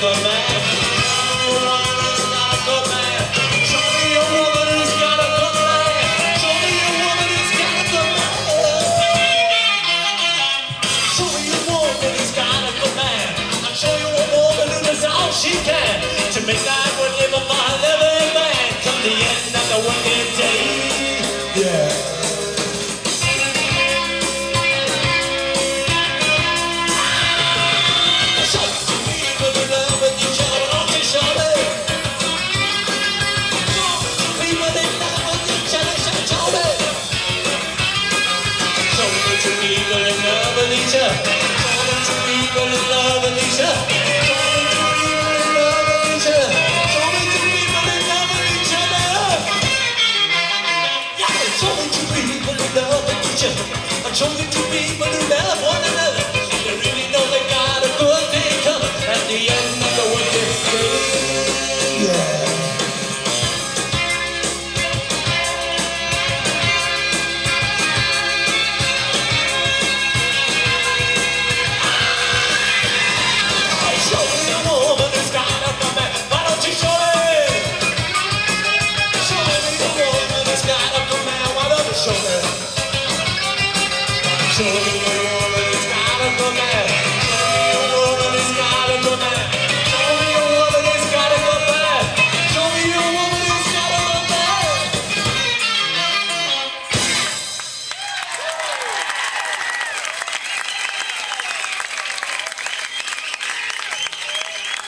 good man. Show me a woman who's got a good man. Show me a woman who's got a good man. Show me a woman who's got a good man. Show me a woman who's got a good man. I'll show you a woman who does all she can to make life worth living for a living man. Come the end of the working day. Yeah. People in love with each other. Talking to people in love with each other. Talking to people in love with each other. Talking to people in love with each other. Yeah, talking to people in love with each other. I'm talking to people who love one another. They really know they got a good thing coming at the end of the working day. Yeah. Show me